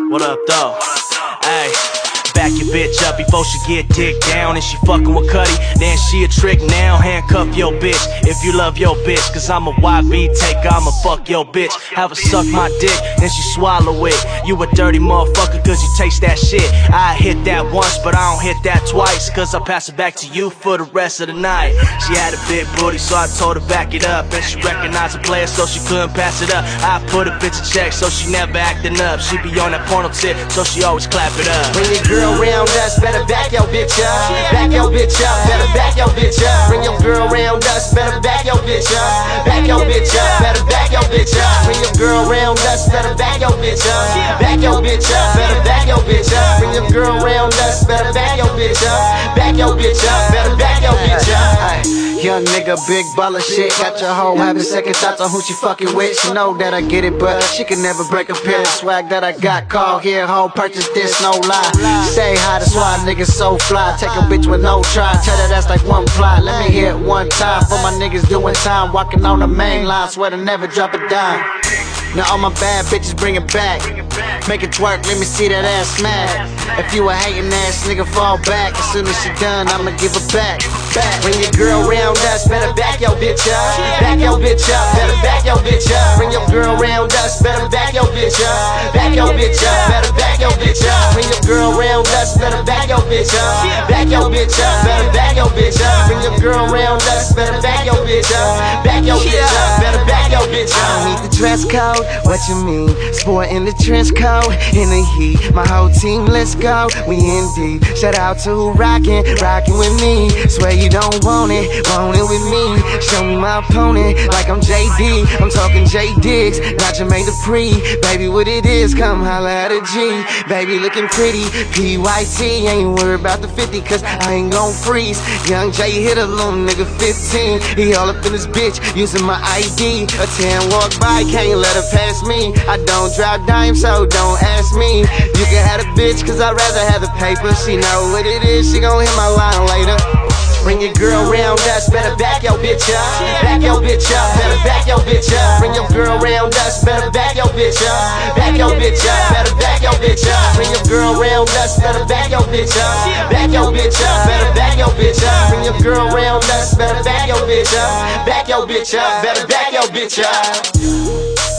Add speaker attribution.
Speaker 1: What up, though? Hey, back your bitch up before she get dick down. And she fucking with Cuddy, then she a trick now. Handcuff your bitch if you love your bitch, cause I'm a YB taker, I'ma fuck your bitch. Have her suck my dick, then she swallow it. You a dirty motherfucker cause you taste that shit. I hit that once, but I don't hit that twice, cause I pass it back to you for the rest of the night. She had a big booty, so I told her back it up. And she recognized a player, so she couldn't pass it up. I put a bitch in check, so she never acting up. She be on that porno tip, so she always clap it up.
Speaker 2: Bring your girl round us, better back your bitch up. Back your bitch up, better back your bitch up. Bring your girl round us, better back your bitch up. Back your bitch up, better back your bitch up. Bring your girl round us, better back your bitch up. Back your bitch up, better back your bitch up. Bring your girl round us, better back your bitch up. Back your bitch up, better back your bitch up. Young nigga, big baller shit. Got your hoe having second thoughts on who she fucking with. She know that I get it, but she can never break a pill. Swag that I got, call here, hoe, purchase this, no lie. Say hi to SWAT niggas so fly. Take a bitch with no try, tell her that's like one fly. Let me hear it one time for my niggas doing time. Walking on the main line, swear to never drop a dime. Now all my bad bitches bring it back. Make it twerk, let me see that ass smack. If you a hating ass nigga, fall back. As soon as she done, I'ma give her back. Bring your girl round us, better back your bitch up. Back your bitch up, better back your bitch up. Bring your girl round us, better back your bitch up. Back your bitch up, better back your bitch up. Bring your girl round us, better back your bitch up. Back your bitch up, better back your bitch up. Bring your girl round us, better back your bitch up. Back your bitch up, better back your bitch up. I don't need the dress code, what you mean? Sport in the trench coat, in the heat. My whole team, let's go, we in deep. Shout out to who rockin' with me. Swear you don't want it with me. Show me my opponent like I'm JD. I'm talking J Diggs, not Jermaine Dupri. Baby, what it is, come holla at a G. Baby looking pretty, PYT. Ain't worried about the 50 cause I ain't gon' freeze. Young J hit a little nigga 15. He all up in his bitch using my ID. A 10 walk by, can't let her pass me. I don't drop dimes, so don't ask me. You can have a bitch cause I'd rather have the paper. She know what it is, she gon' hit my line later. Bring your girl round us, better back your bitch up. Back your bitch up, better back your bitch up. Bring your girl round us, better back your bitch up. Back your bitch up, better back your bitch up. Bring your girl round us, better back your bitch up. Back your bitch up, better back your bitch up. Bring your girl round us, better back your bitch up. Back your bitch up, better back your bitch up.